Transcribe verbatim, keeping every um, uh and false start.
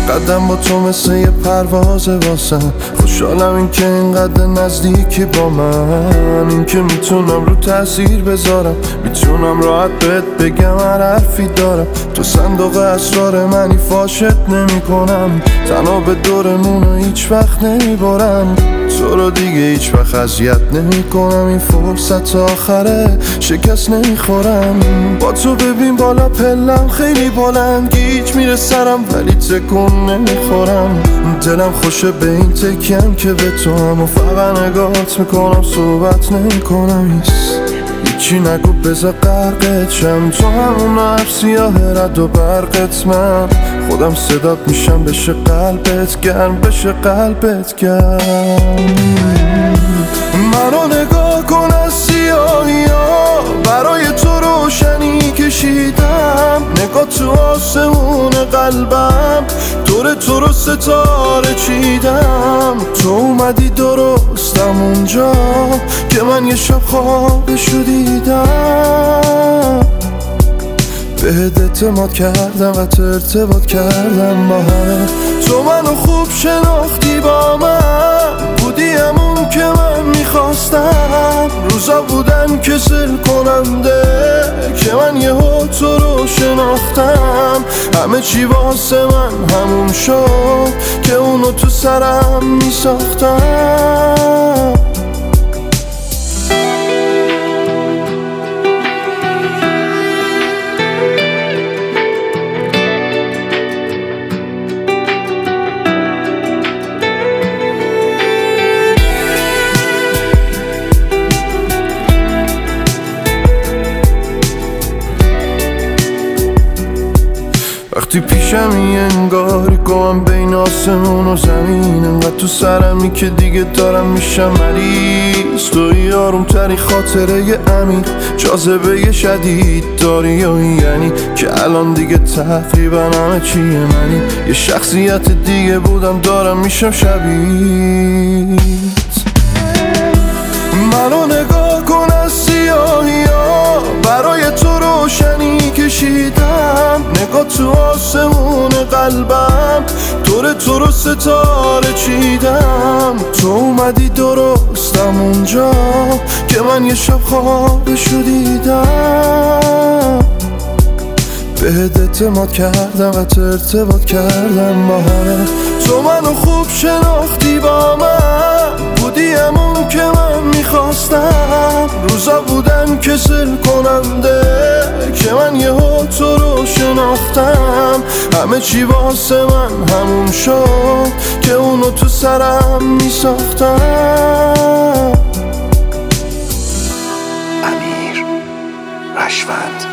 قدم با تو مثل یه پرواز واسم. خوشحالم این که اینقدر نزدیکی با من، این که میتونم رو تاثیر بذارم، میتونم راحت بهت بگم هر حرفی دارم. تو صندوق اسرار منی، فاشت نمی کنم، تنها به دورمونو هیچ وقت نمیبارم. تو رو دیگه هیچ وقت اذیت نمی کنم، این فرصت آخره شکست نمیخورم. با تو ببین بالا پلم خیلی بلند، گیج میره سرم ولی تکون نمیخورم. دلم خوشه به این تکیم که به تو هم و فقط نگاهت میکنم، صحبت نمیکنم. هیچی نگو بذار غرقت شم، تو همون حرف سیاه رد و برقت. من خودم صدات میشم، بشه قلبت گرم، بشه قلبت گرم. منو نگاه کن از سیاهی ها، برای تو روشنی کشیدم. نگاه تو آسمون قلبم، دور تو رو ستاره چیدم. تو اومدی درستم اونجا که من یه شب خوابشو دیدم. بهت اعتماد کردم و تو ارتباط کردم با همه. تو منو خوب شناختی، با من بودی همون که من میخواستم. روزا بودن کسل کننده که من یهو تو رو شناختم. همه چی واسه من همون شد که اونو تو سرم میساختم. وقتی پیشمی انگاری کنم بین آسمون و زمین، انقدر تو سرمی که دیگه دارم میشم مریض. توی آروم تری خاطره ی امیر، جاذبه ی شدید داری یا یعنی که الان دیگه تقریبا همه چیه منی. یه شخصیت دیگه بودم، دارم میشم شبیه‌ت. منو نگاه کن از سیاهی ها، برای تو روشنی کشیدم. نگاه تو آسمون قلبم، دور تو رو ستاره چیدم. تو اومدی درستم اونجا که من یه شب خوابشو دیدم. بهت اعتماد کردم و تو ارتباط کردم با همه. تو منو خوب شناختی، با من بودی همون که من میخواستم. روزا بودن کسل کننده که من یهو تو رو شناختم. همه چی واسه من همون شد که اونو تو سرم میساختم. امیر رشوند.